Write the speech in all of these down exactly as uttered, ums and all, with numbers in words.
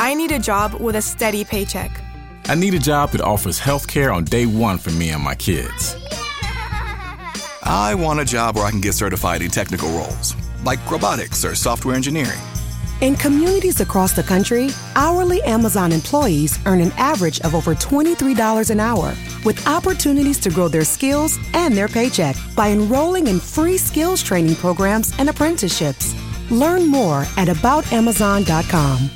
I need a job with a steady paycheck. I need a job that offers health care on day one for me and my kids. I want a job where I can get certified in technical roles, like robotics or software engineering. In communities across the country, hourly Amazon employees earn an average of over twenty-three dollars an hour, with opportunities to grow their skills and their paycheck by enrolling in free skills training programs and apprenticeships. Learn more at about amazon dot com.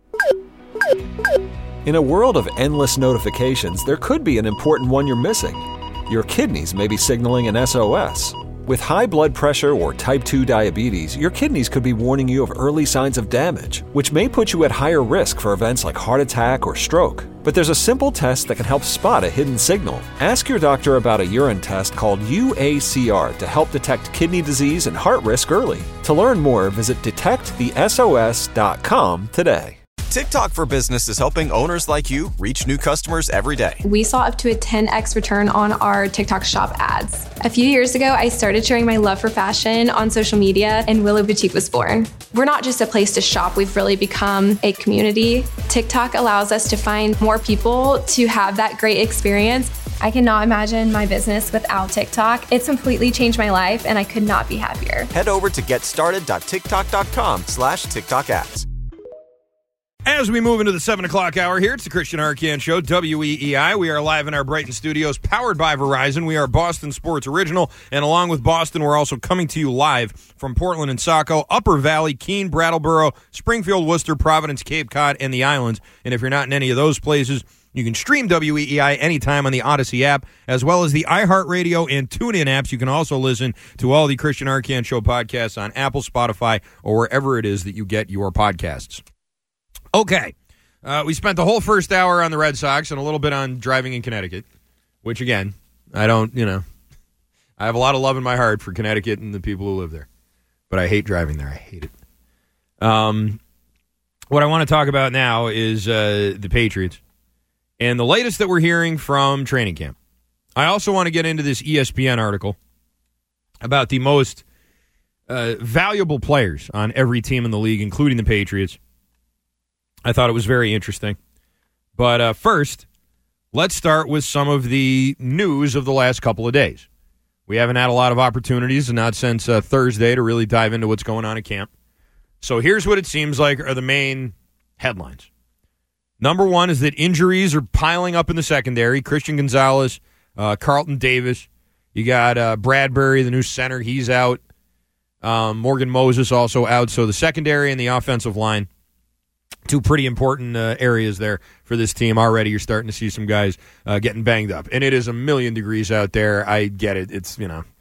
In a world of endless notifications, there could be an important one you're missing. Your kidneys may be signaling an S O S. With high blood pressure or type two diabetes, your kidneys could be warning you of early signs of damage, which may put you at higher risk for events like heart attack or stroke. But there's a simple test that can help spot a hidden signal. Ask your doctor about a urine test called U A C R to help detect kidney disease and heart risk early. To learn more, visit detect the S O S dot com today. TikTok for Business is helping owners like you reach new customers every day. We saw up to a ten x return on our TikTok shop ads. A few years ago, I started sharing my love for fashion on social media, and Willow Boutique was born. We're not just a place to shop, we've really become a community. TikTok allows us to find more people to have that great experience. I cannot imagine my business without TikTok. It's completely changed my life, and I could not be happier. Head over to getstarted dot tiktok dot com slash TikTok ads. As we move into the seven o'clock hour here, it's the Christian Arcand Show, W E E I. We are live in our Brighton studios, powered by Verizon. We are Boston Sports Original, and along with Boston, we're also coming to you live from Portland and Saco, Upper Valley, Keene, Brattleboro, Springfield, Worcester, Providence, Cape Cod, and the Islands. And if you're not in any of those places, you can stream W E E I anytime on the Odyssey app, as well as the iHeartRadio and TuneIn apps. You can also listen to all the Christian Arcand Show podcasts on Apple, Spotify, or wherever it is that you get your podcasts. Okay, uh, we spent the whole first hour on the Red Sox and a little bit on driving in Connecticut, which, again, I don't, you know, I have a lot of love in my heart for Connecticut and the people who live there, but I hate driving there. I hate it. Um, what I want to talk about now is uh, the Patriots and the latest that we're hearing from training camp. I also want to get into this E S P N article about the most uh, valuable players on every team in the league, including the Patriots. I thought it was very interesting. But uh, first, let's start with some of the news of the last couple of days. We haven't had a lot of opportunities, and not since uh, Thursday, to really dive into what's going on at camp. So here's what it seems like are the main headlines. Number one is that injuries are piling up in the secondary. Christian Gonzalez, uh, Carlton Davis. You got uh, Bradbury, the new center. He's out. Um, Morgan Moses also out. So the secondary and the offensive line, two pretty important uh, areas there for this team. Already you're starting to see some guys uh, getting banged up. And it is a million degrees out there. I get it. It's, you know,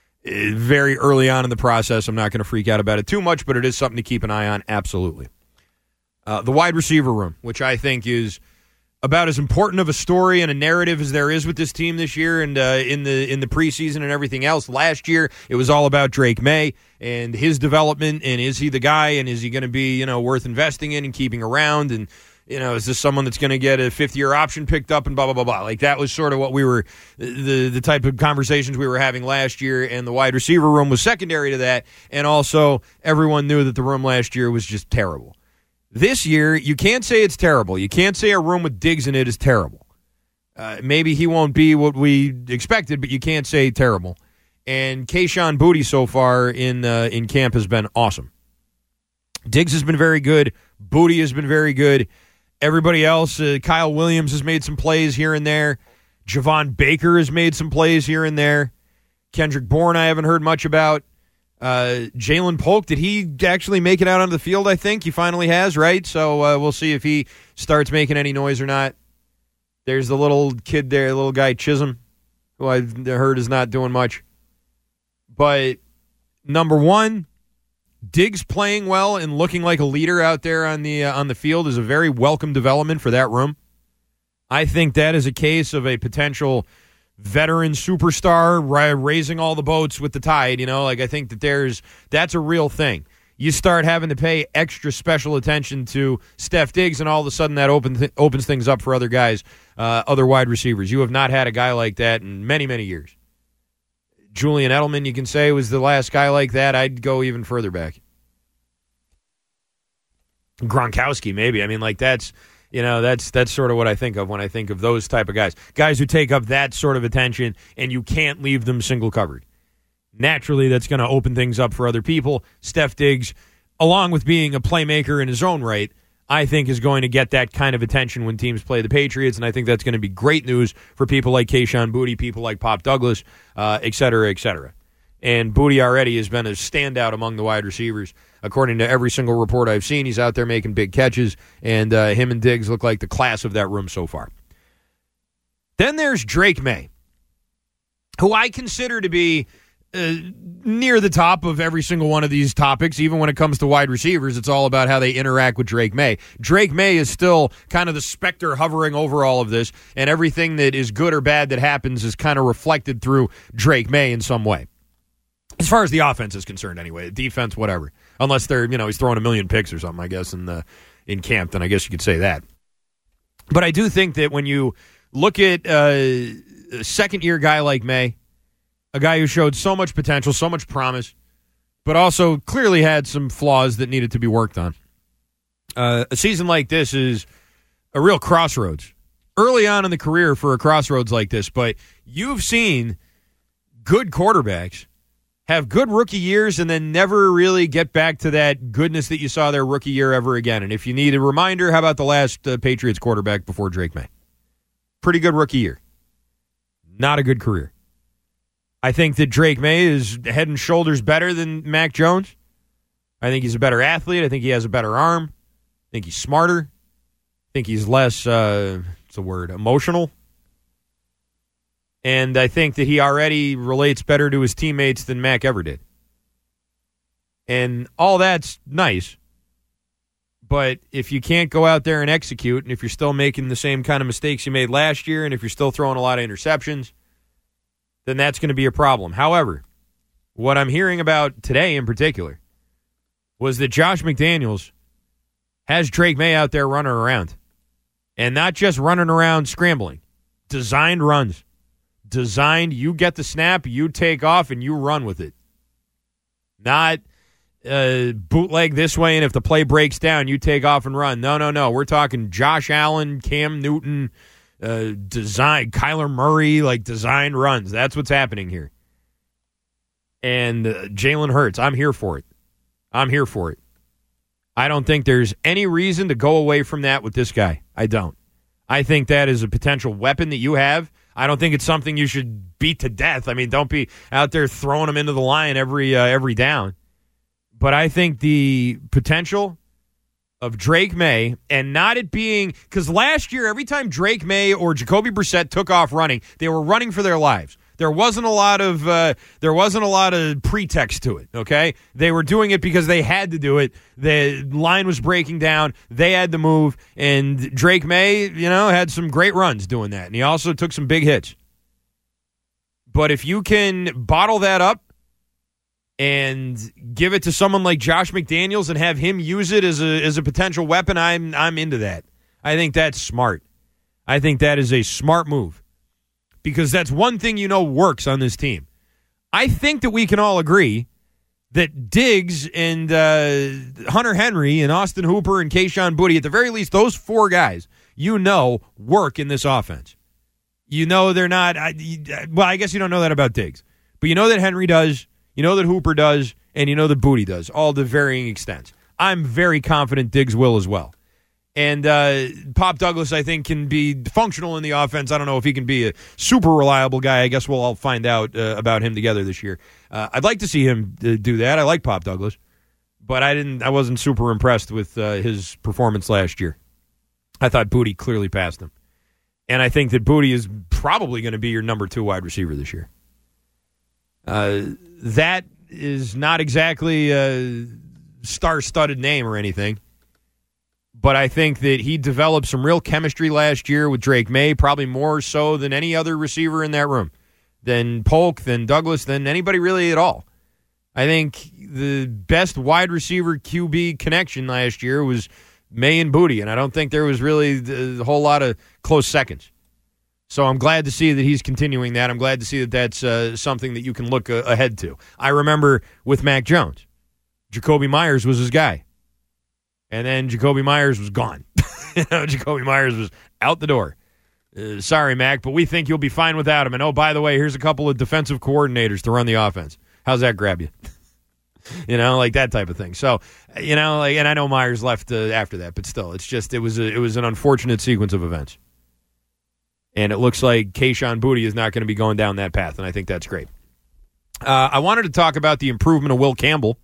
very early on in the process. I'm not going to freak out about it too much, but it is something to keep an eye on. Absolutely. Uh, the wide receiver room, which I think is about as important of a story and a narrative as there is with this team this year and uh, in the in the preseason and everything else. Last year, it was all about Drake May and his development, and is he the guy, and is he going to be, you know, worth investing in and keeping around, and, you know, is this someone that's going to get a fifth-year option picked up and blah, blah, blah, blah. Like, that was sort of what we were, the, the type of conversations we were having last year, and the wide receiver room was secondary to that, and also everyone knew that the room last year was just terrible. This year, you can't say it's terrible. You can't say a room with Diggs in it is terrible. Uh, maybe he won't be what we expected, but you can't say terrible. And Kayshon Boutte so far in uh, in camp has been awesome. Diggs has been very good. Boutte has been very good. Everybody else, uh, Kyle Williams has made some plays here and there. Javon Baker has made some plays here and there. Kendrick Bourne I haven't heard much about. Uh, Jalen Polk, did he actually make it out onto the field? I think he finally has, right? So uh, we'll see if he starts making any noise or not. There's the little kid there, the little guy Chisholm, who I've heard is not doing much. But number one, Diggs playing well and looking like a leader out there on the uh, on the field is a very welcome development for that room. I think that is a case of a potential veteran superstar raising all the boats with the tide. You know, like I think that there's that's a real thing. You start having to pay extra special attention to Steph Diggs, and all of a sudden that opens th- opens things up for other guys, uh, other wide receivers. You have not had a guy like that in many, many years. Julian Edelman, you can say, was the last guy like that. I'd go even further back. Gronkowski, maybe. I mean, like, that's, you know, that's that's sort of what I think of when I think of those type of guys. Guys who take up that sort of attention, and you can't leave them single-covered. Naturally, that's going to open things up for other people. Steph Diggs, along with being a playmaker in his own right, I think is going to get that kind of attention when teams play the Patriots, and I think that's going to be great news for people like Kayshon Boutte, people like Pop Douglas, uh, et cetera, et cetera. And Boutte already has been a standout among the wide receivers. According to every single report I've seen, he's out there making big catches, and uh, him and Diggs look like the class of that room so far. Then there's Drake May, who I consider to be Uh, near the top of every single one of these topics. Even when it comes to wide receivers, it's all about how they interact with Drake May. Drake May is still kind of the specter hovering over all of this, and everything that is good or bad that happens is kind of reflected through Drake May in some way. As far as the offense is concerned, anyway, defense, whatever. Unless they're, you know, he's throwing a million picks or something, I guess, in the in camp, then I guess you could say that. But I do think that when you look at uh, a second-year guy like May, a guy who showed so much potential, so much promise, but also clearly had some flaws that needed to be worked on. Uh, a season like this is a real crossroads. Early on in the career for a crossroads like this, but you've seen good quarterbacks have good rookie years and then never really get back to that goodness that you saw their rookie year ever again. And if you need a reminder, how about the last uh, Patriots quarterback before Drake May? Pretty good rookie year. Not a good career. I think that Drake May is head and shoulders better than Mac Jones. I think he's a better athlete. I think he has a better arm. I think he's smarter. I think he's less, uh, what's the word, emotional. And I think that he already relates better to his teammates than Mac ever did. And all that's nice. But if you can't go out there and execute, and if you're still making the same kind of mistakes you made last year, and if you're still throwing a lot of interceptions, then that's going to be a problem. However, what I'm hearing about today in particular was that Josh McDaniels has Drake May out there running around. And not just running around scrambling. Designed runs. Designed, you get the snap, you take off, and you run with it. Not uh, bootleg this way, and if the play breaks down, you take off and run. No, no, no. We're talking Josh Allen, Cam Newton, uh, design, Kyler Murray, like designed runs. That's what's happening here. And uh, Jalen Hurts, I'm here for it. I'm here for it. I don't think there's any reason to go away from that with this guy. I don't. I think that is a potential weapon that you have. I don't think it's something you should beat to death. I mean, don't be out there throwing them into the line every uh, every down. But I think the potential of Drake May, and not it being, because last year, every time Drake May or Jacoby Brissett took off running, they were running for their lives. There wasn't a lot of uh, there wasn't a lot of pretext to it. Okay, they were doing it because they had to do it. The line was breaking down. They had to move, and Drake May, you know, had some great runs doing that, and he also took some big hits. But if you can bottle that up and give it to someone like Josh McDaniels and have him use it as a as a potential weapon, I'm I'm into that. I think that's smart. I think that is a smart move. Because that's one thing you know works on this team. I think that we can all agree that Diggs and uh, Hunter Henry and Austin Hooper and Kayshon Boutte, at the very least, those four guys, you know, work in this offense. You know they're not, I, well, I guess you don't know that about Diggs. But you know that Henry does, you know that Hooper does, and you know that Boutte does, all to varying extents. I'm very confident Diggs will as well. And uh, Pop Douglas, I think, can be functional in the offense. I don't know if he can be a super reliable guy. I guess we'll all find out uh, about him together this year. Uh, I'd like to see him uh, do that. I like Pop Douglas, but I didn't. I wasn't super impressed with uh, his performance last year. I thought Boutte clearly passed him, and I think that Boutte is probably going to be your number two wide receiver this year. Uh, that is not exactly a star-studded name or anything. But I think that he developed some real chemistry last year with Drake May, probably more so than any other receiver in that room, than Polk, than Douglas, than anybody really at all. I think the best wide receiver Q B connection last year was May and Boutte, and I don't think there was really a whole lot of close seconds. So I'm glad to see that he's continuing that. I'm glad to see that that's uh, something that you can look uh, ahead to. I remember with Mac Jones, Jacoby Myers was his guy. And then Jacoby Myers was gone. you know, Jacoby Myers was out the door. Uh, sorry, Mac, but we think you'll be fine without him. And, oh, by the way, here's a couple of defensive coordinators to run the offense. How's that grab you? you know, like that type of thing. So, you know, like, and I know Myers left uh, after that, but still, it's just, it was, a, it was an unfortunate sequence of events. And it looks like Kayshon Boutte is not going to be going down that path, and I think that's great. Uh, I wanted to talk about the improvement of Will Campbell,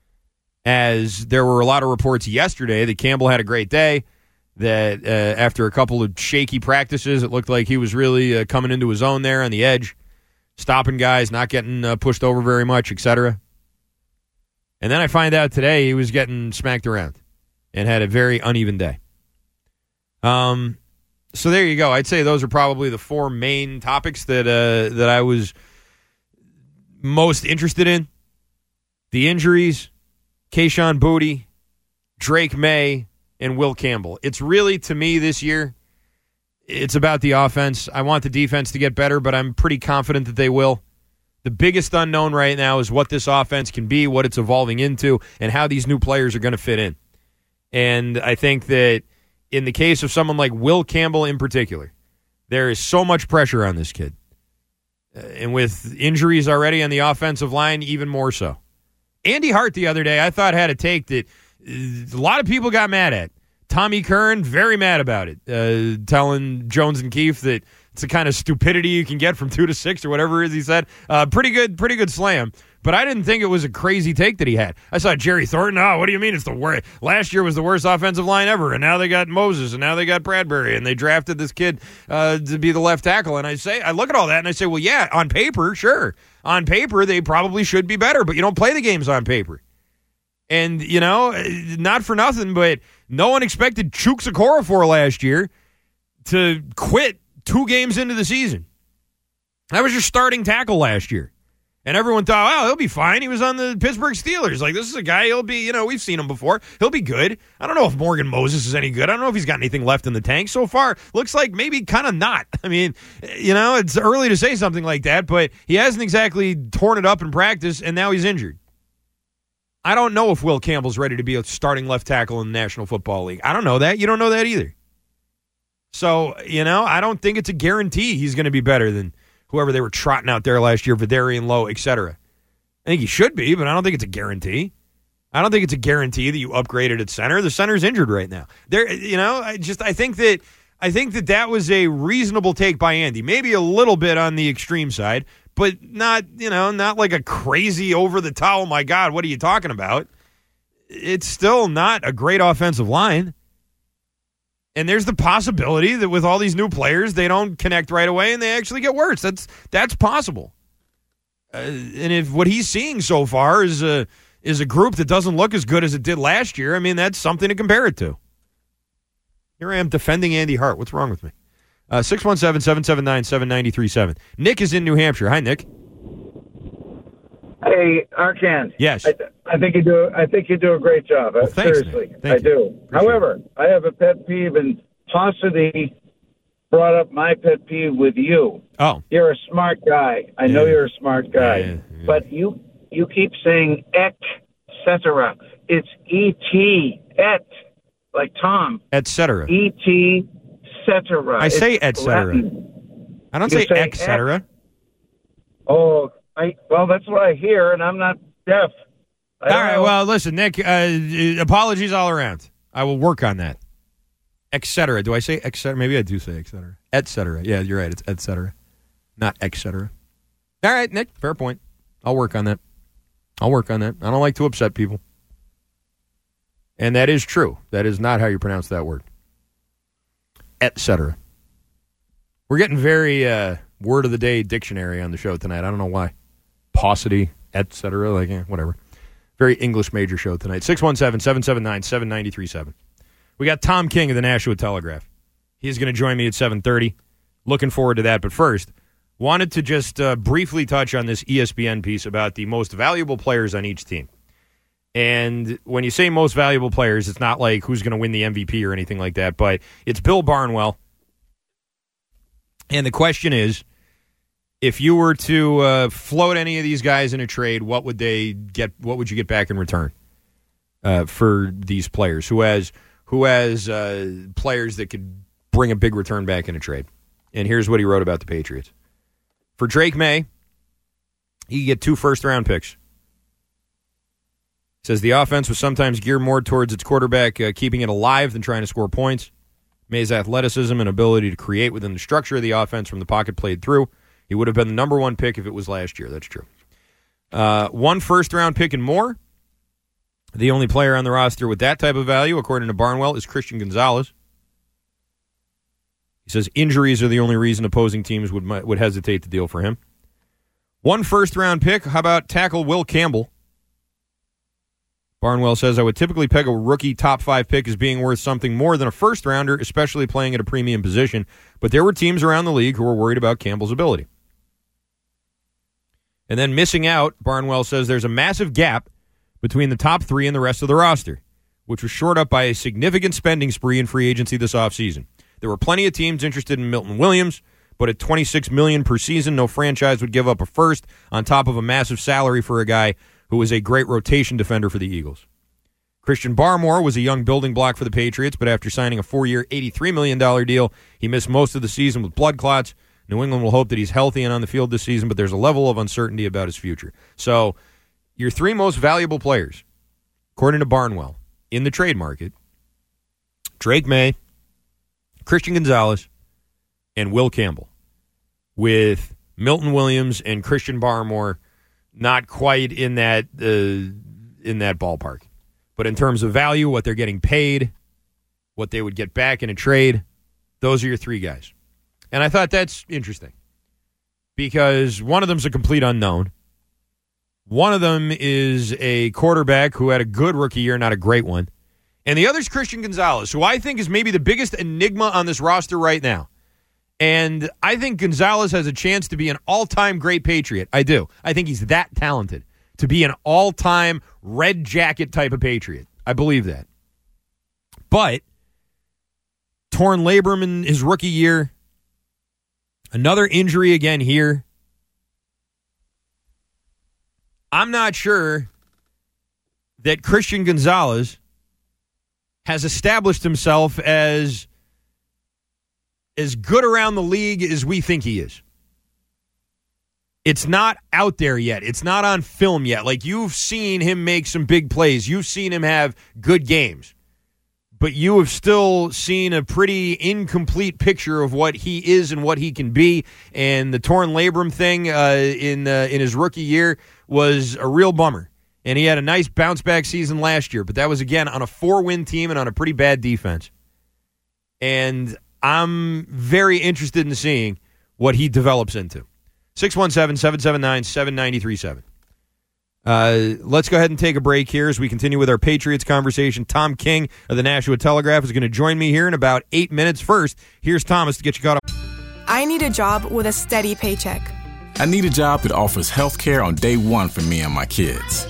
as there were a lot of reports yesterday that Campbell had a great day, that uh, after a couple of shaky practices, it looked like he was really uh, coming into his own there on the edge, stopping guys, not getting uh, pushed over very much, et cetera. And then I find out today he was getting smacked around and had a very uneven day. Um... So there you go. I'd say those are probably the four main topics that uh, that I was most interested in. The injuries, Kayshon Boutte, Drake May, and Will Campbell. It's really, to me, this year, it's about the offense. I want the defense to get better, but I'm pretty confident that they will. The biggest unknown right now is what this offense can be, what it's evolving into, and how these new players are going to fit in. And I think that in the case of someone like Will Campbell in particular, there is so much pressure on this kid. Uh, and with injuries already on the offensive line, even more so. Andy Hart the other day, I thought had a take that uh, a lot of people got mad at. Tommy Curran, very mad about it, uh, telling Jones and Keefe that it's the kind of stupidity you can get from two to six or whatever it is he said. Uh, pretty good, pretty good slam. But I didn't think it was a crazy take that he had. I saw Jerry Thornton. Oh, what do you mean it's the worst? Last year was the worst offensive line ever, and now they got Moses, and now they got Bradbury, and they drafted this kid uh, to be the left tackle. And I say, I look at all that, and I say, well, yeah, on paper, sure. On paper, they probably should be better, but you don't play the games on paper. And, you know, not for nothing, but no one expected Chuks Okorafor last year to quit two games into the season. That was your starting tackle last year. And everyone thought, oh, he'll be fine. He was on the Pittsburgh Steelers. Like, this is a guy, he'll be, you know, we've seen him before. He'll be good. I don't know if Morgan Moses is any good. I don't know if he's got anything left in the tank. So far, looks like maybe kind of not. I mean, you know, it's early to say something like that, but he hasn't exactly torn it up in practice, and now he's injured. I don't know if Will Campbell's ready to be a starting left tackle in the National Football League. I don't know that. You don't know that either. So, you know, I don't think it's a guarantee he's going to be better than whoever they were trotting out there last year, Vidarian Lowe, et cetera. I think he should be, but I don't think it's a guarantee. I don't think it's a guarantee that you upgraded at center. The center's injured right now. There, you know, I just I think that I think that that was a reasonable take by Andy. Maybe a little bit on the extreme side, but not, you know, not like a crazy over the top. Oh my God, what are you talking about? It's still not a great offensive line. And there's the possibility that with all these new players, they don't connect right away and they actually get worse. That's that's possible. Uh, and if what he's seeing so far is a is a group that doesn't look as good as it did last year, I mean, that's something to compare it to. Here I am defending Andy Hart. What's wrong with me? Uh, six one seven, seven seven nine, seven nine three seven. Nick is in New Hampshire. Hi, Nick. Hey, Arkan. Yes. I, th- I think you do. I think you do a great job. Well, thanks, Seriously, Nick. Thank I you. do. Appreciate However, it. I have a pet peeve, and Paucity brought up my pet peeve with you. Oh, you're a smart guy. I yeah. know you're a smart guy, yeah, yeah, yeah. but you you keep saying et cetera. It's et et like Tom. Et cetera. Et cetera. I say et cetera. I don't You say, say et cetera. et- Oh, I well, that's what I hear, and I'm not deaf. I All don't right, know. well, listen, Nick, uh, apologies all around. I will work on that. Et cetera. Do I say et cetera? Maybe I do say et cetera. Et cetera. Yeah, you're right. It's et cetera, not et cetera. All right, Nick, fair point. I'll work on that. I'll work on that. I don't like to upset people. And that is true. That is not how you pronounce that word. Et cetera. We're getting very uh, word of the day dictionary on the show tonight. I don't know why. Paucity, et cetera. Like, eh, whatever. Very English major show tonight. six one seven, seven seven nine, seven nine three seven. We got Tom King of the Nashua Telegraph. He's going to join me at seven thirty. Looking forward to that. But first, wanted to just uh, briefly touch on this E S P N piece about the most valuable players on each team. And when you say most valuable players, it's not like who's going to win the M V P or anything like that, but it's Bill Barnwell. And the question is, if you were to uh, float any of these guys in a trade, what would they get? What would you get back in return? uh, for these players, who has who has uh, players that could bring a big return back in a trade. And here's what he wrote about the Patriots. For Drake May, he could get two first-round picks. He says the offense was sometimes geared more towards its quarterback uh, keeping it alive than trying to score points. May's athleticism and ability to create within the structure of the offense from the pocket played through. He would have been the number one pick if it was last year. That's true. Uh, one first-round pick and more. The only player on the roster with that type of value, according to Barnwell, is Christian Gonzalez. He says injuries are the only reason opposing teams would would hesitate to deal for him. One first-round pick. How about tackle Will Campbell? Barnwell says, I would typically peg a rookie top five pick as being worth something more than a first-rounder, especially playing at a premium position. But there were teams around the league who were worried about Campbell's ability. And then missing out, Barnwell says there's a massive gap between the top three and the rest of the roster, which was shored up by a significant spending spree in free agency this offseason. There were plenty of teams interested in Milton Williams, but at twenty-six million dollars per season, no franchise would give up a first on top of a massive salary for a guy who was a great rotation defender for the Eagles. Christian Barmore was a young building block for the Patriots, but after signing a four-year, eighty-three million dollars deal, he missed most of the season with blood clots. New England will hope that he's healthy and on the field this season, but there's a level of uncertainty about his future. So your three most valuable players, according to Barnwell, in the trade market, Drake May, Christian Gonzalez, and Will Campbell, with Milton Williams and Christian Barmore not quite in that uh, in that ballpark. But in terms of value, what they're getting paid, what they would get back in a trade, those are your three guys. And I thought that's interesting because one of them's a complete unknown. One of them is a quarterback who had a good rookie year, not a great one. And the other is Christian Gonzalez, who I think is maybe the biggest enigma on this roster right now. And I think Gonzalez has a chance to be an all-time great Patriot. I do. I think he's that talented to be an all-time red jacket type of Patriot. I believe that. But torn labrum in his rookie year, another injury again here. I'm not sure that Christian Gonzalez has established himself as as good around the league as we think he is. It's not out there yet. It's not on film yet. Like, you've seen him make some big plays. You've seen him have good games. But you have still seen a pretty incomplete picture of what he is and what he can be. And the torn labrum thing uh, in uh, in his rookie year was a real bummer. And he had a nice bounce-back season last year. But that was, again, on a four-win team and on a pretty bad defense. And I'm very interested in seeing what he develops into. six one seven, seven seven nine, seven nine three seven. Uh, let's go ahead and take a break here as we continue with our Patriots conversation. Tom King of the Nashua Telegraph is going to join me here in about eight minutes. First, here's Thomas to get you caught up. I need a job with a steady paycheck. I need a job that offers health care on day one for me and my kids.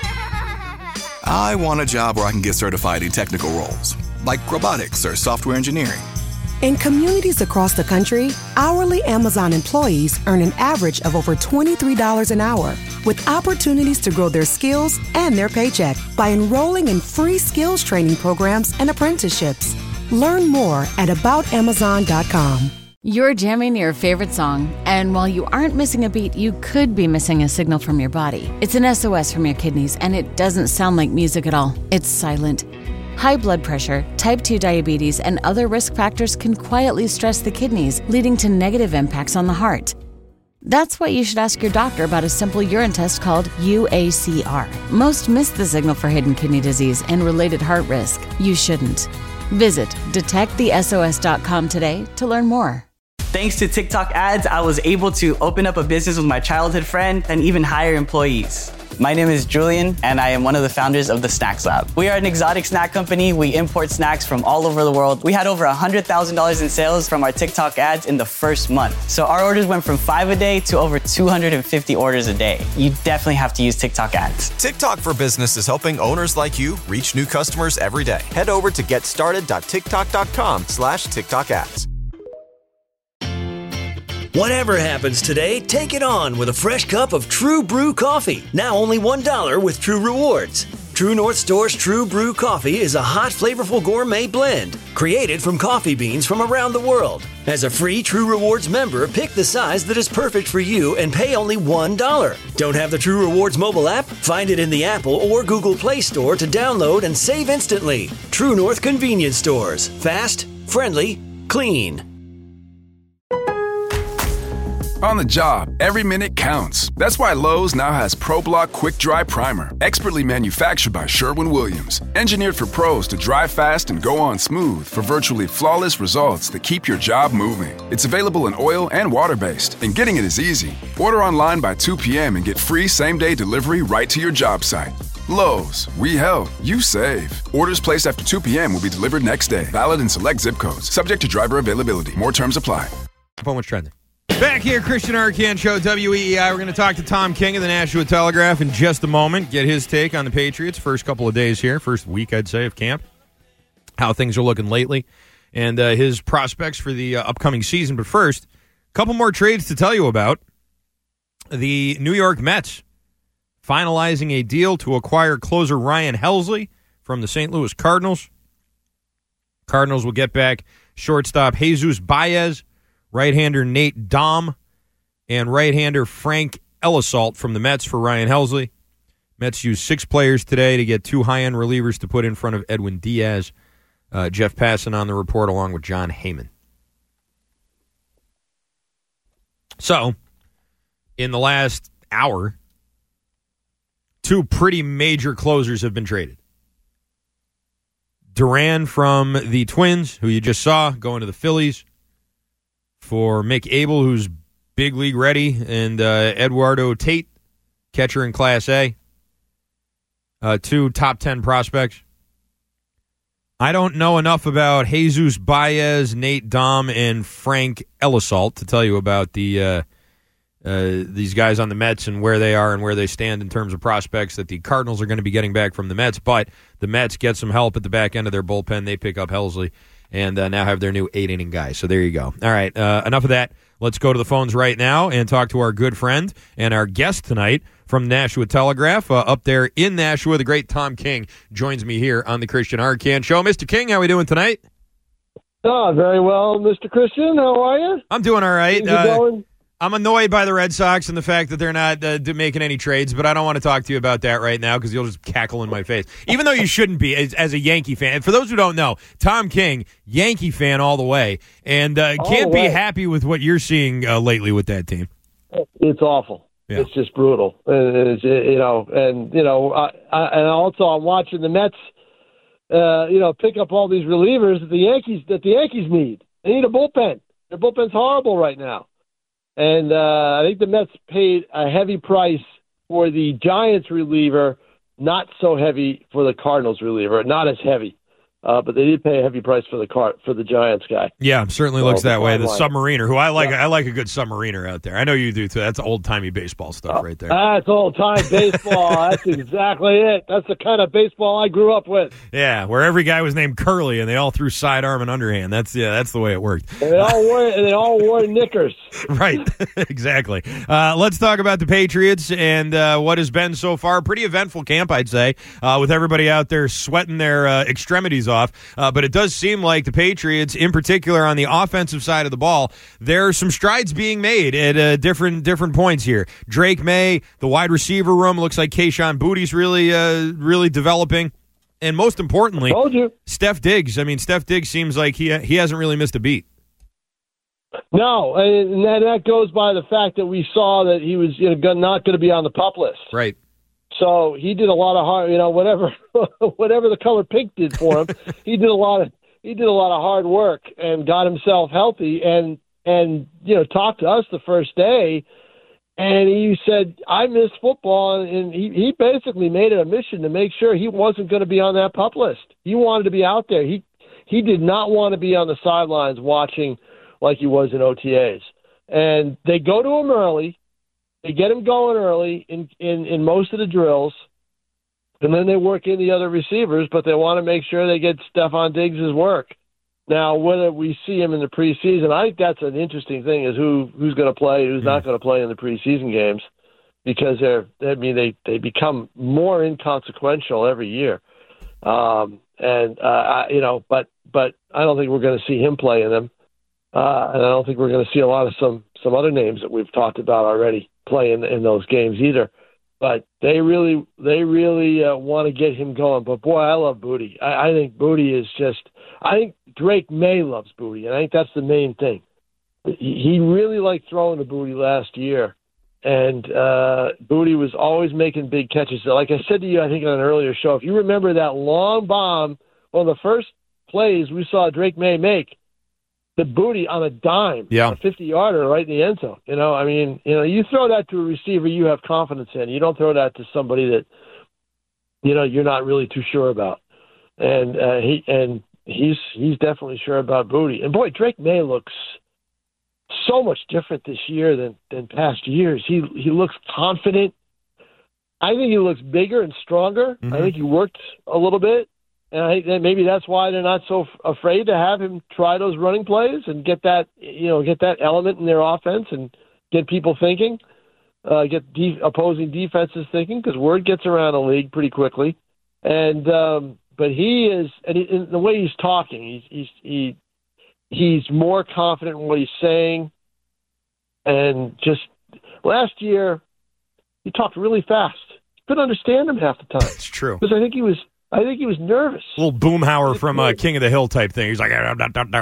I want a job where I can get certified in technical roles, like robotics or software engineering. In communities across the country, hourly Amazon employees earn an average of over twenty-three dollars an hour, with opportunities to grow their skills and their paycheck by enrolling in free skills training programs and apprenticeships. Learn more at about amazon dot com. You're jamming your favorite song, and while you aren't missing a beat, you could be missing a signal from your body. It's an S O S from your kidneys, and it doesn't sound like music at all. It's silent. High blood pressure, type two diabetes, and other risk factors can quietly stress the kidneys, leading to negative impacts on the heart. That's why you should ask your doctor about a simple urine test called U A C R. Most miss the signal for hidden kidney disease and related heart risk. You shouldn't. Visit detect the S O S dot com today to learn more. Thanks to TikTok ads, I was able to open up a business with my childhood friend and even hire employees. My name is Julian, and I am one of the founders of the Snacks Lab. We are an exotic snack company. We import snacks from all over the world. We had over one hundred thousand dollars in sales from our TikTok ads in the first month. So our orders went from five a day to over two hundred fifty orders a day. You definitely have to use TikTok ads. TikTok for Business is helping owners like you reach new customers every day. Head over to getstarted.tiktok.com slash TikTok ads. Whatever happens today, take it on with a fresh cup of True Brew coffee. Now only one dollar with True Rewards. True North Store's True Brew Coffee is a hot, flavorful gourmet blend created from coffee beans from around the world. As a free True Rewards member, pick the size that is perfect for you and pay only one dollar. Don't have the True Rewards mobile app? Find it in the Apple or Google Play Store to download and save instantly. True North Convenience Stores. Fast, friendly, clean. On the job, every minute counts. That's why Lowe's now has ProBlock Quick Dry Primer, expertly manufactured by Sherwin-Williams. Engineered for pros to dry fast and go on smooth for virtually flawless results that keep your job moving. It's available in oil and water-based, and getting it is easy. Order online by two p.m. and get free same-day delivery right to your job site. Lowe's, we help, you save. Orders placed after two p.m. will be delivered next day. Valid in select zip codes. Subject to driver availability. More terms apply. Phone was trending. Back here, Christian Arcand Show, W E E I. We're going to talk to Tom King of the Nashua Telegraph in just a moment. Get his take on the Patriots. First couple of days here, first week, I'd say, of camp. How things are looking lately, and uh, his prospects for the uh, upcoming season. But first, a couple more trades to tell you about. The New York Mets finalizing a deal to acquire closer Ryan Helsley from the Saint Louis Cardinals. Cardinals will get back shortstop Jesus Baez, right-hander Nate Dom, and right-hander Frank Elisalt from the Mets for Ryan Helsley. Mets used six players today to get two high-end relievers to put in front of Edwin Diaz. Uh, Jeff Passan on the report along with John Heyman. So, in the last hour, two pretty major closers have been traded. Duran from the Twins, who you just saw, going to the Phillies, for Mick Abel, who's big league ready, and uh, Eduardo Tate, catcher in Class A. Uh, two top ten prospects. I don't know enough about Jesus Baez, Nate Dom, and Frank Elisalt to tell you about the uh, uh, these guys on the Mets and where they are and where they stand in terms of prospects that the Cardinals are going to be getting back from the Mets. But the Mets get some help at the back end of their bullpen. They pick up Helsley and uh, now have their new eight-inning guy. So there you go. All right, uh, enough of that. Let's go to the phones right now and talk to our good friend and our guest tonight from Nashua Telegraph. Uh, up there in Nashua, the great Tom King joins me here on the Christian Arcand Show. Mister King, how are we doing tonight? Oh, very well, Mister Christian. How are you? I'm doing all right. Things are Uh, going? I'm annoyed by the Red Sox and the fact that they're not uh, d- making any trades, but I don't want to talk to you about that right now because you'll just cackle in my face. Even though you shouldn't be as, as a Yankee fan. For those who don't know, Tom King, Yankee fan all the way, and uh, All can't the be way. happy with what you're seeing uh, lately with that team. It's awful. Yeah. It's just brutal. And it's, you know, and you know, I, I, and also I'm watching the Mets, uh, you know, pick up all these relievers that the Yankees that the Yankees need. They need a bullpen. Their bullpen's horrible right now. And uh, I think the Mets paid a heavy price for the Giants reliever, not so heavy for the Cardinals reliever, not as heavy. Uh, but they did pay a heavy price for the car for the Giants guy. Yeah, certainly So, looks that way. The bottom submariner, who I like, Yeah. I like a good submariner out there. I know you do too. That's old timey baseball stuff right there. That's old time baseball. That's exactly it. That's the kind of baseball I grew up with. Yeah, where every guy was named Curly and they all threw sidearm and underhand. That's yeah, that's the way it worked. And they all wore and they all wore knickers. Right, exactly. Uh, let's talk about the Patriots and uh, what has been so far a pretty eventful camp, I'd say, uh, with everybody out there sweating their uh, extremities off. Uh, but it does seem like the Patriots, in particular on the offensive side of the ball, there are some strides being made at uh, different different points here. Drake May, the wide receiver room, looks like Kayshon Bouttie's really uh, really developing. And most importantly, Told you. Steph Diggs. I mean, Steph Diggs seems like he he hasn't really missed a beat. No, and that, that goes by the fact that we saw that he was you know, not going to be on the PUP list. Right. So he did a lot of hard, you know, whatever, whatever the color pink did for him, he did a lot of, he did a lot of hard work and got himself healthy and, and, you know, talked to us the first day. And he said, I miss football. And he, he basically made it a mission to make sure he wasn't going to be on that PUP list. He wanted to be out there. He, he did not want to be on the sidelines watching like he was in O T As. And they go to him early. They get him going early in, in, in most of the drills, and then they work in the other receivers, but they want to make sure they get Stephon Diggs' work. Now, whether we see him in the preseason, I think that's an interesting thing is who who's going to play, who's not going to play in the preseason games. because they're, I mean, they, they become more inconsequential every year. Um, and, uh, I, you know, but, but I don't think we're going to see him play in them. Uh, and I don't think we're going to see a lot of some, some other names that we've talked about already play in, in those games either. But they really, they really uh, want to get him going. But boy, I love Booty. I, I think Booty is just. I think Drake May loves Booty, and I think that's the main thing. He, he really liked throwing to Booty last year, and uh, Booty was always making big catches. Like I said to you, I think on an earlier show, if you remember that long bomb, one of the first plays we saw Drake May make, the Booty on a dime, yeah. a fifty-yarder right in the end zone. You know, I mean, you know, you throw that to a receiver you have confidence in. You don't throw that to somebody that, you know, you're not really too sure about. And uh, he and he's he's definitely sure about Booty. And boy, Drake May looks so much different this year than than past years. He he looks confident. I think he looks bigger and stronger. Mm-hmm. I think he worked a little bit. And I think that maybe that's why they're not so f- afraid to have him try those running plays and get that, you know, get that element in their offense and get people thinking, uh, get de- opposing defenses thinking, because word gets around the league pretty quickly. And um, but he is, and, he, and the way he's talking, he's he's he he's more confident in what he's saying. And just last year, he talked really fast. Couldn't understand him half the time. It's true, because I think he was. I think he was nervous. A little Boomhauer from uh, King of the Hill type thing. He's like, oh,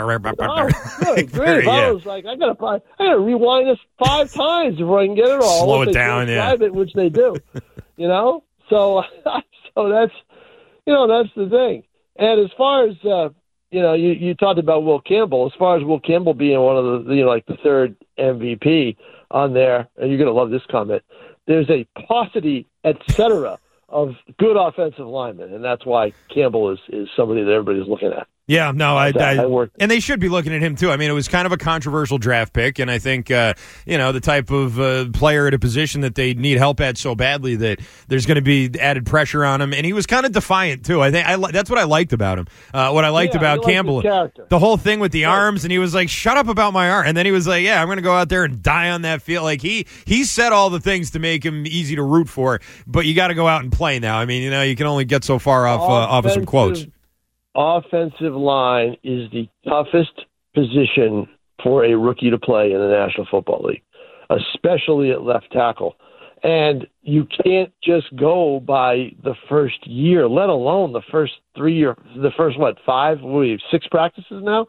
good grief. I was like, I gotta, I gotta rewind this five times before I can get it all. Slow it down, yeah. It, which they do, you know. So, so that's, you know, that's the thing. And as far as uh, you know, you, you talked about Will Campbell. As far as Will Campbell being one of the, you know, like the third M V P on there, and you're gonna love this comment. There's a paucity, et cetera, of good offensive linemen, and that's why Campbell is, is somebody that everybody's looking at. Yeah, no, I, I, I worked. And they should be looking at him, too. I mean, it was kind of a controversial draft pick, and I think, uh, you know, the type of uh, player at a position that they need help at so badly that there's going to be added pressure on him. And he was kind of defiant, too. I think I, that's what I liked about him. Uh, what I liked yeah, about Campbell, the whole thing with the right. arms, and he was like, shut up about my arm. And then he was like, yeah, I'm going to go out there and die on that field. Like, he, he said all the things to make him easy to root for, but you got to go out and play now. I mean, you know, you can only get so far off, uh, off of some quotes. Offensive line is the toughest position for a rookie to play in the National Football League, especially at left tackle. And you can't just go by the first year, let alone the first three or the first, what, five, what, we have six practices now?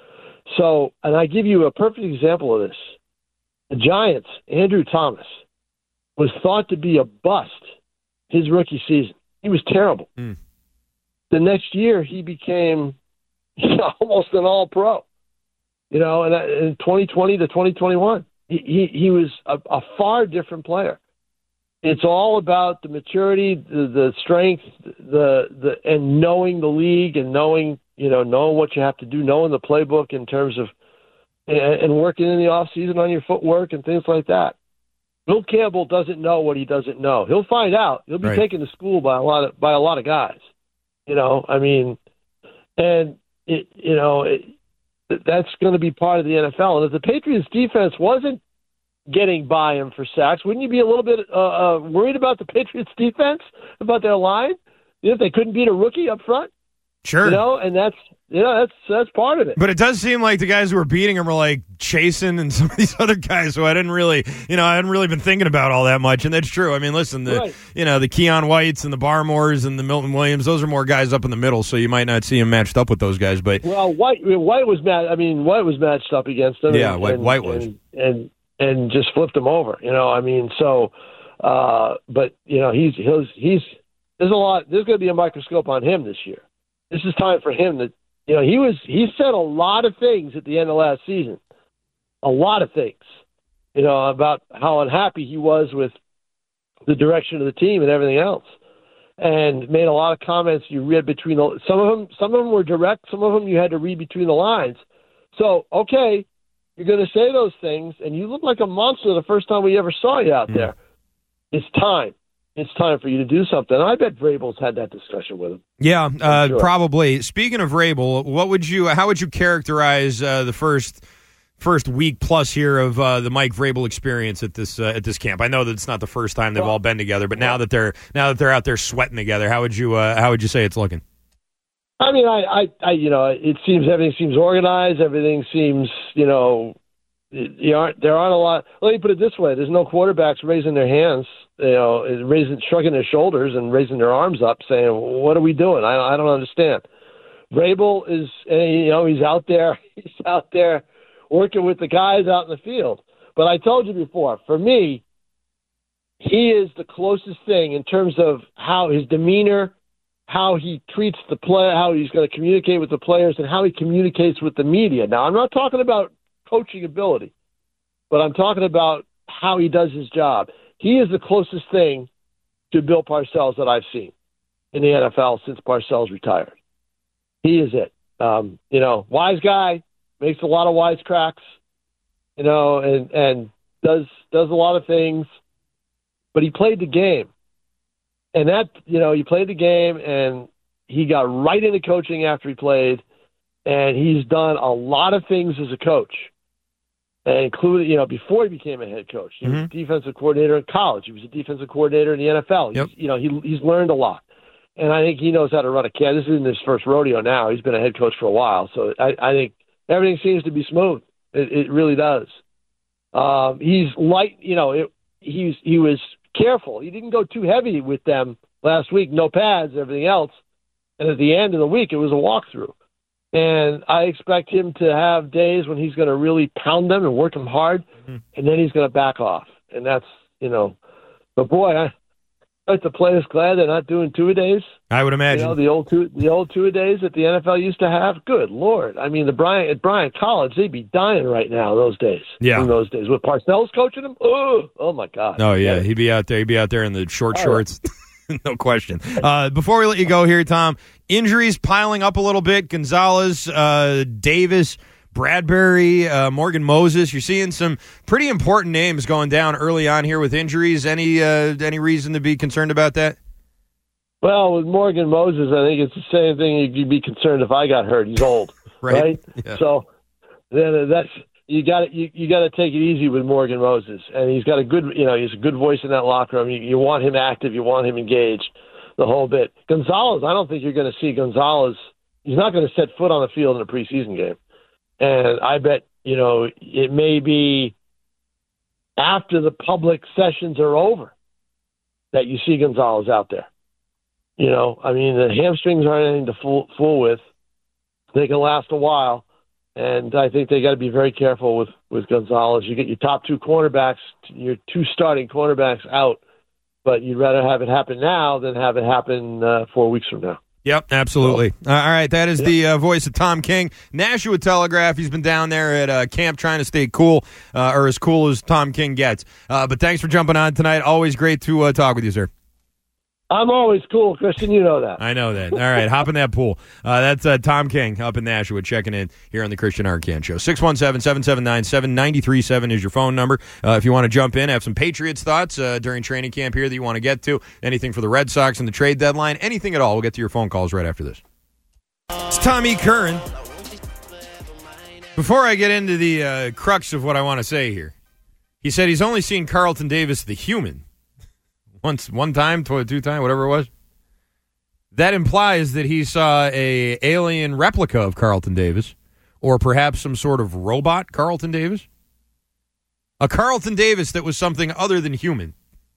So, and I give you a perfect example of this. The Giants, Andrew Thomas, was thought to be a bust his rookie season. He was terrible. Mm. The next year, he became you know, almost an all-pro. You know, and in twenty twenty to twenty twenty-one, he he, he was a, a far different player. It's all about the maturity, the, the strength, the the and knowing the league and knowing you know knowing what you have to do, knowing the playbook in terms of and, and working in the off season on your footwork and things like that. Will Campbell doesn't know what he doesn't know. He'll find out. He'll be right. taken to school by a lot of by a lot of guys. You know, I mean, and it, you know, it, that's going to be part of the N F L. And if the Patriots defense wasn't getting by him for sacks, wouldn't you be a little bit uh, uh, worried about the Patriots defense, about their line? You know, if they couldn't beat a rookie up front? Sure. You know, and that's, you know, that's, that's part of it. But it does seem like the guys who were beating him were like Chasen and some of these other guys who I didn't really, you know, I hadn't really been thinking about all that much. And that's true. I mean, listen, the, right. you know, the Keon Whites and the Barmores and the Milton Williams, those are more guys up in the middle. So you might not see him matched up with those guys. But well, White, White was mad. I mean, White was matched up against them. Yeah, and, White, and, White was. And, and, and just flipped him over, you know, I mean, so, uh, but, you know, he's, he's, he's, there's a lot, there's going to be a microscope on him this year. This is time for him to, you know, he was, he said a lot of things at the end of last season, a lot of things, you know, about how unhappy he was with the direction of the team and everything else, and made a lot of comments you read between the, some of them, some of them were direct, some of them you had to read between the lines. So, okay, you're going to say those things, and you look like a monster the first time we ever saw you out there. It's time. It's time for you to do something. I bet Vrabel's had that discussion with him. Yeah, uh, sure. probably. Speaking of Vrabel, what would you? How would you characterize uh, the first first week plus here of uh, the Mike Vrabel experience at this uh, at this camp? I know that it's not the first time they've all been together, but now that they're now that they're out there sweating together, how would you uh, how would you say it's looking? I mean, I, I, I, you know, it seems everything seems organized. Everything seems, you know, you aren't there aren't a lot. Let me put it this way: there's no quarterbacks raising their hands, you know, raising, shrugging their shoulders and raising their arms up, saying, "What are we doing?" I, I don't understand. Vrabel is, you know, he's out there, he's out there working with the guys out in the field. But I told you before, for me, he is the closest thing in terms of how his demeanor, how he treats the player, how he's going to communicate with the players, and how he communicates with the media. Now, I'm not talking about coaching ability, but I'm talking about how he does his job. He is the closest thing to Bill Parcells that I've seen in the N F L since Parcells retired. He is it. Um, you know, wise guy, makes a lot of wisecracks, you know, and, and does does a lot of things, but he played the game. And that, you know, he played the game, and he got right into coaching after he played, and he's done a lot of things as a coach, including, you know, before he became a head coach. He mm-hmm. was a defensive coordinator in college. He was a defensive coordinator in the N F L. Yep. He's, you know, he he's learned a lot. And I think he knows how to run a camp. This isn't his first rodeo now. He's been a head coach for a while. So I, I think everything seems to be smooth. It, it really does. Um, he's light, you know, it, he's, he was careful. He didn't go too heavy with them last week. No pads, everything else. And at the end of the week, it was a walkthrough. And I expect him to have days when he's going to really pound them and work them hard, mm-hmm. and then he's going to back off. And that's, you know, but boy, I, I the players glad they're not doing two-a-days. I would imagine. You know, the old two, the old two-a-days that the N F L used to have. Good Lord. I mean, the Bryant, at Bryant College, they'd be dying right now those days. Yeah. In those days. With Parcells coaching them, oh, oh my God. Oh, yeah. He'd be out there. He'd be out there in the short oh, shorts. Yeah. No question. Uh, before we let you go here, Tom, injuries piling up a little bit. Gonzalez, uh, Davis, Bradbury, uh, Morgan Moses. You're seeing some pretty important names going down early on here with injuries. Any uh, any reason to be concerned about that? Well, with Morgan Moses, I think it's the same thing. You'd be concerned if I got hurt. He's old, right? right? Yeah. So then that's you got you, you got to take it easy with Morgan Moses, and he's got a good, you know, he's a good voice in that locker room. You, you want him active, you want him engaged, the whole bit. Gonzalez, I don't think you're going to see Gonzalez. He's not going to set foot on the field in a preseason game. And I bet, you know, it may be after the public sessions are over that you see Gonzalez out there. You know, I mean, the hamstrings aren't anything to fool, fool with. They can last a while. And I think they got to be very careful with, with Gonzalez. You get your top two cornerbacks, your two starting cornerbacks out, but you'd rather have it happen now than have it happen uh, four weeks from now. Yep, absolutely. Uh, all right, that is yep. the uh, voice of Tom King, Nashua Telegraph. He's been down there at uh, camp trying to stay cool, uh, or as cool as Tom King gets. Uh, but thanks for jumping on tonight. Always great to uh, talk with you, sir. I'm always cool, Christian. You know that. I know that. All right, hop in that pool. Uh, that's uh, Tom King up in Nashua checking in here on the Christian Arcand Show. six one seven, seven seven nine, seven nine three seven is your phone number. Uh, if you want to jump in, have some Patriots thoughts uh, during training camp here that you want to get to, anything for the Red Sox and the trade deadline, anything at all, we'll get to your phone calls right after this. It's Tommy Curran. Before I get into the uh, crux of what I want to say here, he said he's only seen Carlton Davis the human once, one time, two, two time, whatever it was. That implies that he saw a alien replica of Carlton Davis, or perhaps some sort of robot Carlton Davis. A Carlton Davis that was something other than human.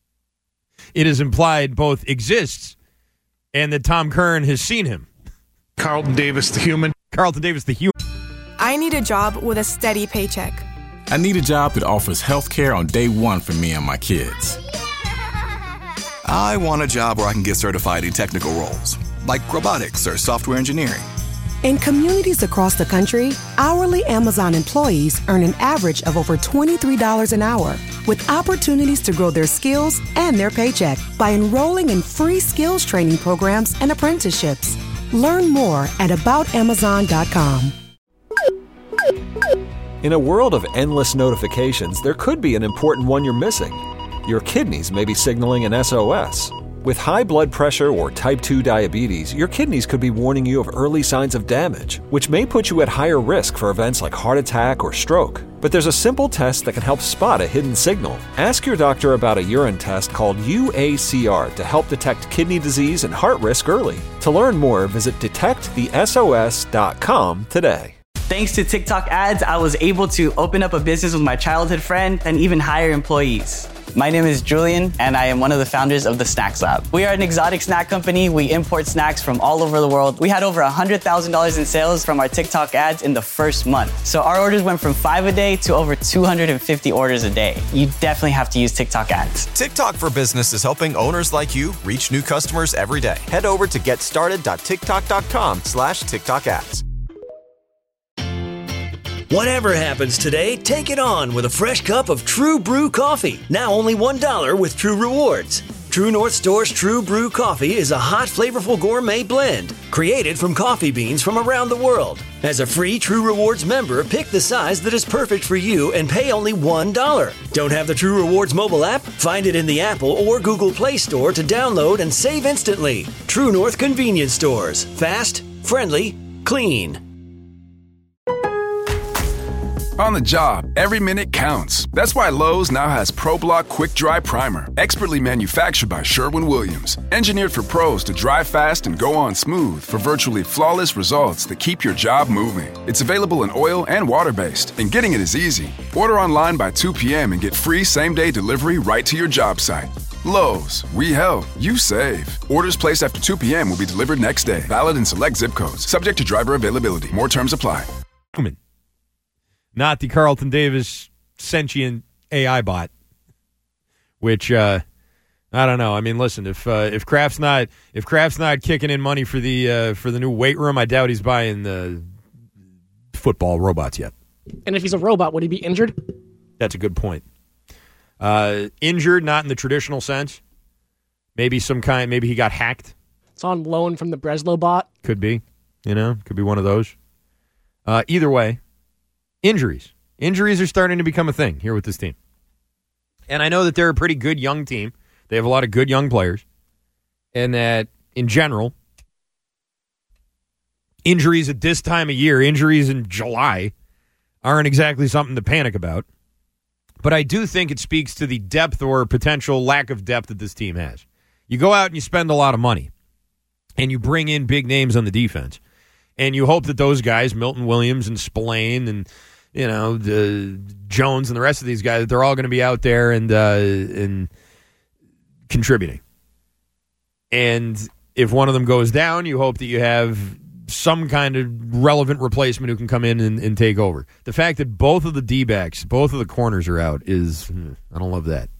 It is implied both exists and that Tom Curran has seen him. Carlton Davis the human. Carlton Davis the human. I need a job with a steady paycheck. I need a job that offers health care on day one for me and my kids. I want a job where I can get certified in technical roles, like robotics or software engineering. In communities across the country, hourly Amazon employees earn an average of over twenty-three dollars an hour, with opportunities to grow their skills and their paycheck by enrolling in free skills training programs and apprenticeships. Learn more at about amazon dot com. In a world of endless notifications, there could be an important one you're missing. Your kidneys may be signaling an S O S. With high blood pressure or type two diabetes, your kidneys could be warning you of early signs of damage, which may put you at higher risk for events like heart attack or stroke. But there's a simple test that can help spot a hidden signal. Ask your doctor about a urine test called U A C R to help detect kidney disease and heart risk early. To learn more, visit detect the S O S dot com today. Thanks to TikTok ads, I was able to open up a business with my childhood friend and even hire employees. My name is Julian, and I am one of the founders of the Snacks Lab. We are an exotic snack company. We import snacks from all over the world. We had over one hundred thousand dollars in sales from our TikTok ads in the first month. So our orders went from five a day to over two hundred fifty orders a day. You definitely have to use TikTok ads. TikTok for Business is helping owners like you reach new customers every day. Head over to get started dot tiktok dot com slash TikTok ads. Whatever happens today, take it on with a fresh cup of True Brew coffee. Now only one dollar with True Rewards. True North Store's True Brew coffee is a hot, flavorful gourmet blend created from coffee beans from around the world. As a free True Rewards member, pick the size that is perfect for you and pay only one dollar. Don't have the True Rewards mobile app? Find it in the Apple or Google Play Store to download and save instantly. True North Convenience Stores. Fast, friendly, clean. On the job, every minute counts. That's why Lowe's now has ProBlock Quick Dry Primer, expertly manufactured by Sherwin-Williams. Engineered for pros to dry fast and go on smooth for virtually flawless results that keep your job moving. It's available in oil and water-based, and getting it is easy. Order online by two p.m. and get free same-day delivery right to your job site. Lowe's, we help, you save. Orders placed after two p.m. will be delivered next day. Valid in select zip codes. Subject to driver availability. More terms apply. Not the Carlton Davis sentient A I bot, which uh, I don't know. I mean, listen, if uh, if Kraft's not if Kraft's not kicking in money for the uh, for the new weight room, I doubt he's buying the football robots yet. And if he's a robot, would he be injured? That's a good point. Uh, injured, not in the traditional sense. Maybe some kind. Maybe he got hacked. It's on loan from the Breslow bot. Could be. You know, could be one of those. Uh, either way. Injuries. Injuries are starting to become a thing here with this team. And I know that they're a pretty good young team. They have a lot of good young players. And that, in general, injuries at this time of year, injuries in July, aren't exactly something to panic about. But I do think it speaks to the depth or potential lack of depth that this team has. You go out and you spend a lot of money, and you bring in big names on the defense. And you hope that those guys, Milton Williams and Spillane and, you know, the Jones and the rest of these guys, they're all going to be out there and uh, and contributing. And if one of them goes down, you hope that you have some kind of relevant replacement who can come in and, and take over. The fact that both of the D-backs, both of the corners are out is, I don't love that.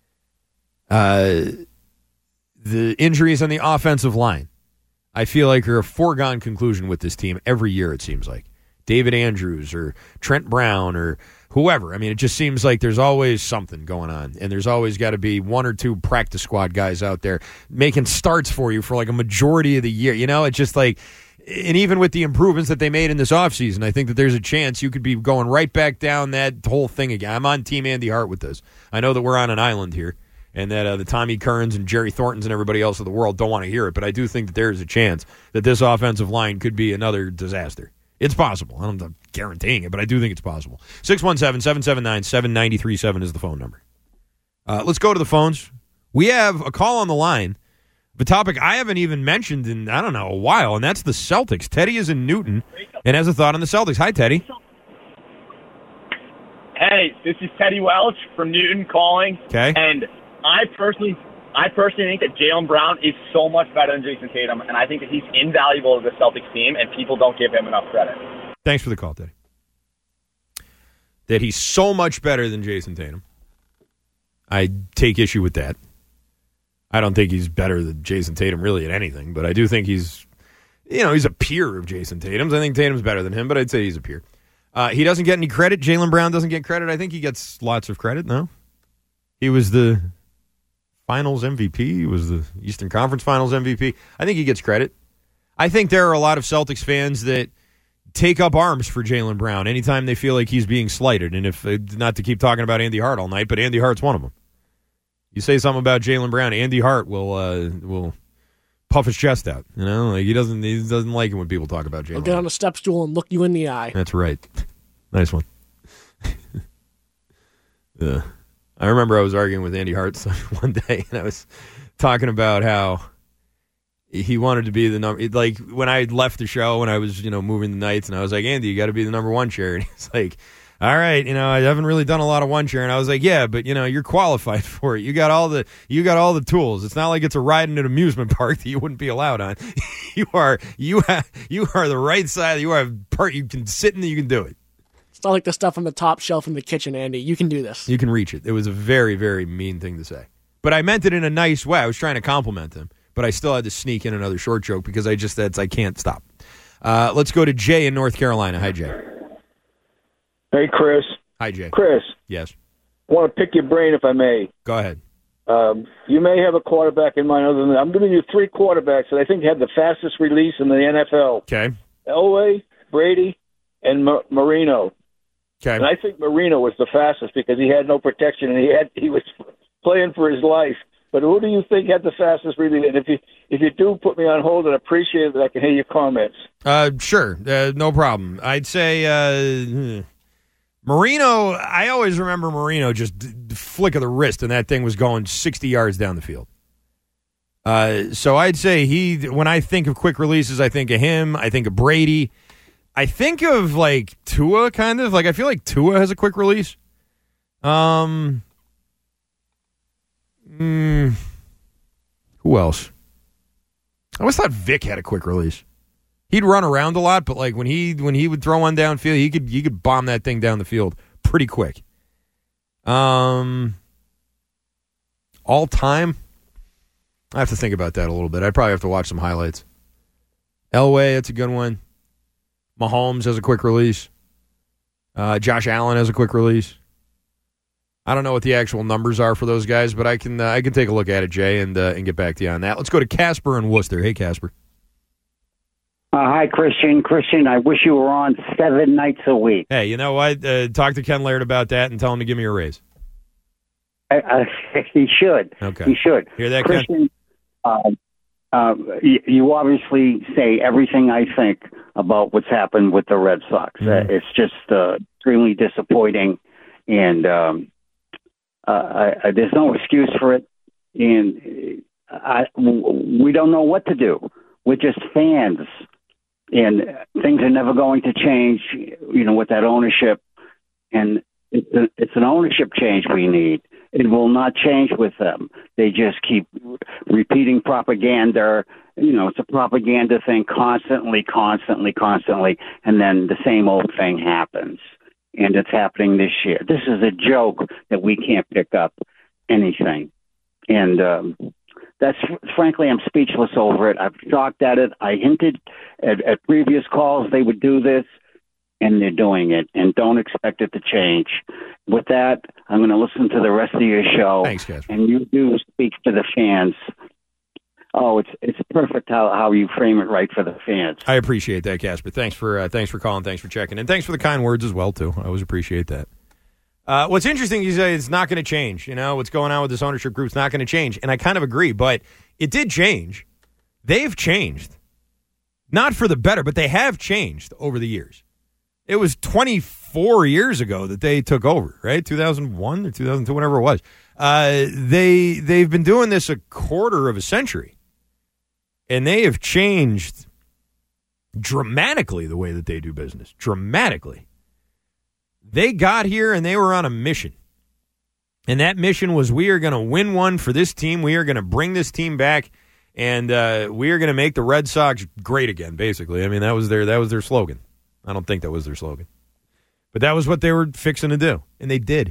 Uh, the injuries on the offensive line, I feel like are a foregone conclusion with this team every year, it seems like. David Andrews or Trent Brown or whoever. I mean, it just seems like there's always something going on, and there's always got to be one or two practice squad guys out there making starts for you for like a majority of the year. You know, it's just like, and even with the improvements that they made in this offseason, I think that there's a chance you could be going right back down that whole thing again. I'm on Team Andy Hart with this. I know that we're on an island here, and that uh, the Tommy Kerns and Jerry Thorntons and everybody else of the world don't want to hear it, but I do think that there is a chance that this offensive line could be another disaster. It's possible. I'm not guaranteeing it, but I do think it's possible. six one seven, seven seven nine, seven nine three seven is the phone number. Uh, let's go to the phones. We have a call on the line, the topic I haven't even mentioned in, I don't know, a while, and that's the Celtics. Teddy is in Newton and has a thought on the Celtics. Hi, Teddy. Hey, this is Teddy Welch from Newton calling. Okay. And I personally I personally think that Jaylen Brown is so much better than Jason Tatum, and I think that he's invaluable to the Celtics team, and people don't give him enough credit. Thanks for the call, Teddy. That he's so much better than Jason Tatum. I take issue with that. I don't think he's better than Jason Tatum really at anything, but I do think he's, you know, he's a peer of Jason Tatum's. I think Tatum's better than him, but I'd say he's a peer. Uh, he doesn't get any credit. Jaylen Brown doesn't get credit. I think he gets lots of credit, no? He was the Finals M V P. He was the Eastern Conference Finals M V P. I think he gets credit. I think there are a lot of Celtics fans that take up arms for Jaylen Brown anytime they feel like he's being slighted. And if not to keep talking about Andy Hart all night, but Andy Hart's one of them. You say something about Jaylen Brown, Andy Hart will uh, will puff his chest out. You know, like he doesn't he doesn't like it when people talk about Jaylen. He'll get on a step stool and look you in the eye. That's right. Nice one. Yeah. I remember I was arguing with Andy Hart one day, and I was talking about how he wanted to be the number. Like when I left the show, when I was you know moving the nights, and I was like, Andy, you got to be the number one chair, and he's like, all right, you know, I haven't really done a lot of one chair, and I was like, yeah, but you know, you're qualified for it. You got all the you got all the tools. It's not like it's a ride in an amusement park that you wouldn't be allowed on. you are you have you are the right side. You are part. You can sit in. You can do it. It's not like the stuff on the top shelf in the kitchen, Andy. You can do this. You can reach it. It was a very, very mean thing to say. But I meant it in a nice way. I was trying to compliment him, but I still had to sneak in another short joke because I just that's I can't stop. Uh, let's go to Jay in North Carolina. Hi, Jay. Hey, Chris. Hi, Jay. Chris. Yes. I want to pick your brain if I may. Go ahead. Um, you may have a quarterback in mind other than that. I'm giving you three quarterbacks that I think had the fastest release in the N F L. Okay. Elway, Brady, and Mar- Marino. Okay. And I think Marino was the fastest because he had no protection and he had he was playing for his life. But who do you think had the fastest release? And if you if you do put me on hold, I'd appreciate it that I can hear your comments. Uh, sure, uh, no problem. I'd say uh, Marino. I always remember Marino just d- d- flick of the wrist, and that thing was going sixty yards down the field. Uh, so I'd say he. When I think of quick releases, I think of him. I think of Brady. I think of like Tua, kind of like I feel like Tua has a quick release. Um, mm, who else? I always thought Vic had a quick release. He'd run around a lot, but like when he when he would throw one downfield, he could he could bomb that thing down the field pretty quick. Um, all time, I have to think about that a little bit. I'd probably have to watch some highlights. Elway, that's a good one. Mahomes has a quick release. Uh, Josh Allen has a quick release. I don't know what the actual numbers are for those guys, but I can uh, I can take a look at it, Jay, and uh, and get back to you on that. Let's go to Casper in Worcester. Hey, Casper. Uh, hi, Christian. Christian, I wish you were on seven nights a week. Hey, you know what? Uh, talk to Ken Laird about that and tell him to give me a raise. I, I, he should. Okay. He should. Hear that, Christian? Uh, uh, you, you obviously say everything I think about what's happened with the Red Sox. Mm-hmm. Uh, it's just uh, extremely disappointing, and um, uh, I, I, there's no excuse for it. And I, we don't know what to do. We're just fans, and things are never going to change. You know, with that ownership, and it's, a, it's an ownership change we need. It will not change with them. They just keep repeating propaganda. You know, it's a propaganda thing constantly, constantly, constantly, and then the same old thing happens. And it's happening this year. This is a joke that we can't pick up anything. And um, that's, frankly, I'm speechless over it. I've shocked at it. I hinted at, at previous calls they would do this, and they're doing it. And don't expect it to change. With that, I'm going to listen to the rest of your show. Thanks, guys. And you do speak to the fans. Oh, it's it's perfect how, how you frame it right for the fans. I appreciate that, Casper. Thanks for uh, thanks for calling. Thanks for checking, and thanks for the kind words as well too. I always appreciate that. Uh, what's interesting, you say it's not going to change. You know what's going on with this ownership group is not going to change, and I kind of agree. But it did change. They've changed, not for the better, but they have changed over the years. It was twenty-four years ago that they took over, right? two thousand one or two thousand two, whatever it was. Uh, they they've been doing this a quarter of a century. And they have changed dramatically the way that they do business. Dramatically. They got here and they were on a mission. And that mission was, we are going to win one for this team. We are going to bring this team back. And uh, we are going to make the Red Sox great again, basically. I mean, that was their that was their slogan. I don't think that was their slogan. But that was what they were fixing to do. And they did.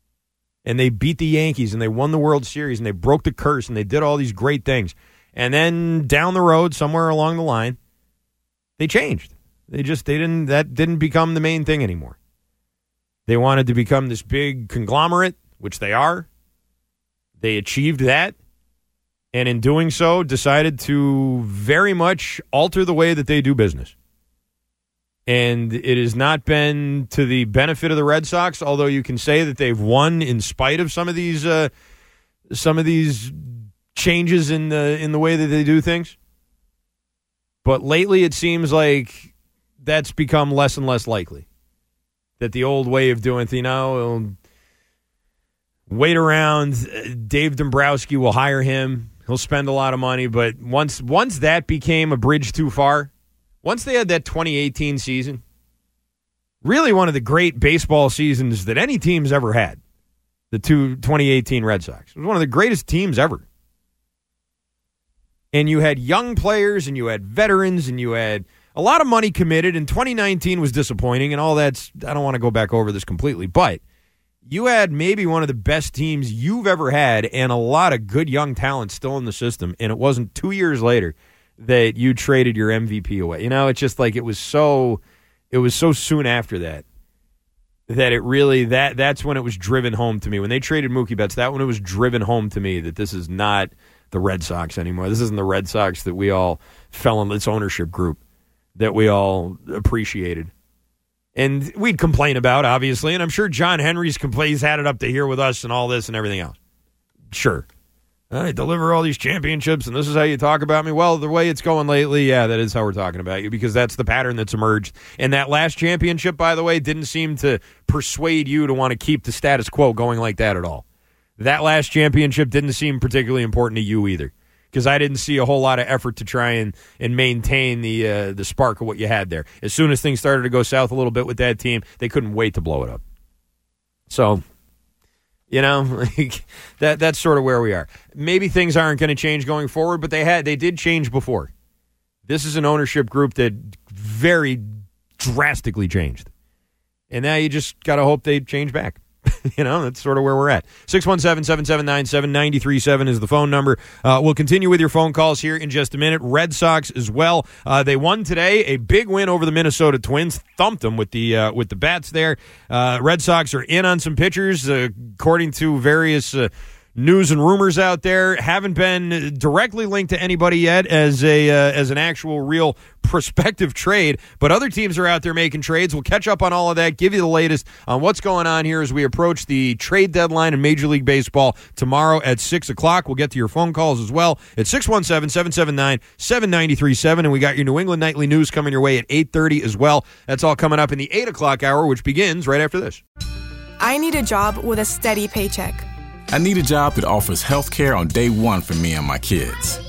And they beat the Yankees and they won the World Series and they broke the curse and they did all these great things. And then down the road, somewhere along the line, they changed. They just, they didn't, that didn't become the main thing anymore. They wanted to become this big conglomerate, which they are. They achieved that. And in doing so, decided to very much alter the way that they do business. And it has not been to the benefit of the Red Sox, although you can say that they've won in spite of some of these uh, some of these changes in the in the way that they do things. But lately it seems like that's become less and less likely. That the old way of doing things, you know, wait around, Dave Dombrowski will hire him, he'll spend a lot of money, but once once that became a bridge too far, once they had that twenty eighteen season, really one of the great baseball seasons that any team's ever had, the two twenty eighteen Red Sox. It was one of the greatest teams ever. And you had young players, and you had veterans, and you had a lot of money committed, and twenty nineteen was disappointing, and all that's, I don't want to go back over this completely, but you had maybe one of the best teams you've ever had and a lot of good young talent still in the system, and it wasn't two years later that you traded your M V P away. You know, it's just like it was so, it was so soon after that that it really, that that's when it was driven home to me. When they traded Mookie Betts, that when it was driven home to me that this is not the Red Sox anymore. This isn't the Red Sox that we all fell in, this ownership group that we all appreciated. And we'd complain about, obviously, and I'm sure John Henry's complaint, he's had it up to here with us and all this and everything else. Sure. I deliver all these championships, and this is how you talk about me. Well, the way it's going lately, yeah, that is how we're talking about you, because that's the pattern that's emerged. And that last championship, by the way, didn't seem to persuade you to want to keep the status quo going like that at all. That last championship didn't seem particularly important to you either, because I didn't see a whole lot of effort to try and, and maintain the uh, the spark of what you had there. As soon as things started to go south a little bit with that team, they couldn't wait to blow it up. So, you know, like, that that's sort of where we are. Maybe things aren't going to change going forward, but they had they did change before. This is an ownership group that very drastically changed. And now you just got to hope they change back. You know, that's sort of where we're at. six one seven, seven seven nine, seven nine three seven is the phone number. Uh, we'll continue with your phone calls here in just a minute. Red Sox as well. Uh, they won today, a big win over the Minnesota Twins. Thumped them with the uh, with the bats there. Uh, Red Sox are in on some pitchers, uh, according to various uh, news and rumors out there. Haven't been directly linked to anybody yet as a uh, as an actual real prospective trade, but other teams are out there making trades. We'll catch up on all of that, give you the latest on what's going on here as we approach the trade deadline in Major League Baseball tomorrow at six o'clock. We'll get to your phone calls as well at six one seven, seven seven nine, seven nine three seven, and we got your New England Nightly News coming your way at eight thirty as well. That's all coming up in the eight o'clock hour, which begins right after this. I need a job with a steady paycheck. I need a job that offers health care on day one for me and my kids.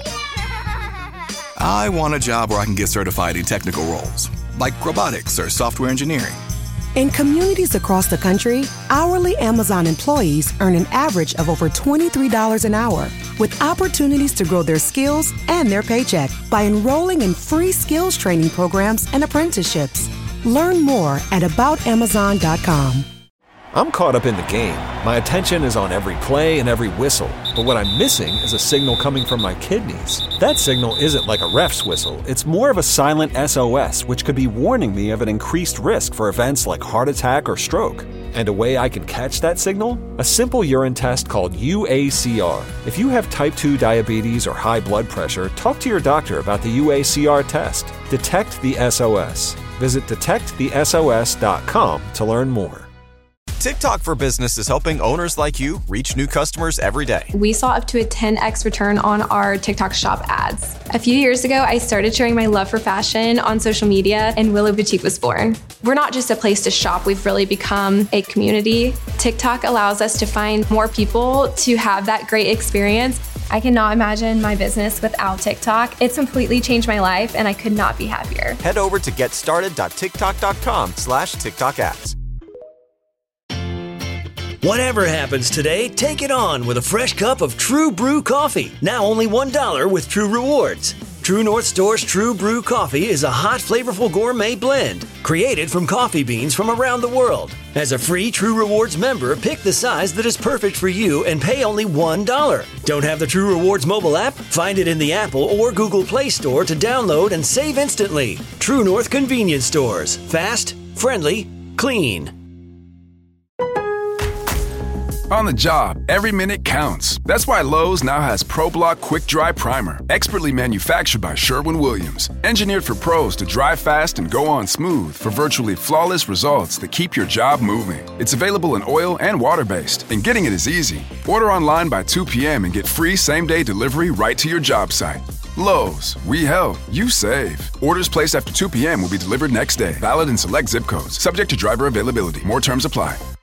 I want a job where I can get certified in technical roles, like robotics or software engineering. In communities across the country, hourly Amazon employees earn an average of over twenty-three dollars an hour, with opportunities to grow their skills and their paycheck by enrolling in free skills training programs and apprenticeships. Learn more at about amazon dot com. I'm caught up in the game. My attention is on every play and every whistle. But what I'm missing is a signal coming from my kidneys. That signal isn't like a ref's whistle. It's more of a silent S O S, which could be warning me of an increased risk for events like heart attack or stroke. And a way I can catch that signal? A simple urine test called U A C R. If you have type two diabetes or high blood pressure, talk to your doctor about the U A C R test. Detect the S O S. Visit detect the S O S dot com to learn more. TikTok for Business is helping owners like you reach new customers every day. We saw up to a ten x return on our TikTok shop ads. A few years ago, I started sharing my love for fashion on social media, and Willow Boutique was born. We're not just a place to shop, we've really become a community. TikTok allows us to find more people to have that great experience. I cannot imagine my business without TikTok. It's completely changed my life, and I could not be happier. Head over to get started dot tiktok dot com slash TikTok ads. Whatever happens today, take it on with a fresh cup of True Brew coffee. Now only one dollar with True Rewards. True North Store's True Brew coffee is a hot, flavorful gourmet blend created from coffee beans from around the world. As a free True Rewards member, pick the size that is perfect for you and pay only one dollar. Don't have the True Rewards mobile app? Find it in the Apple or Google Play Store to download and save instantly. True North Convenience Stores. Fast, friendly, clean. On the job, every minute counts. That's why Lowe's now has ProBlock Quick Dry Primer, expertly manufactured by Sherwin-Williams. Engineered for pros to dry fast and go on smooth for virtually flawless results that keep your job moving. It's available in oil and water-based, and getting it is easy. Order online by two p.m. and get free same-day delivery right to your job site. Lowe's, we help, you save. Orders placed after two p.m. will be delivered next day. Valid in select zip codes. Subject to driver availability. More terms apply.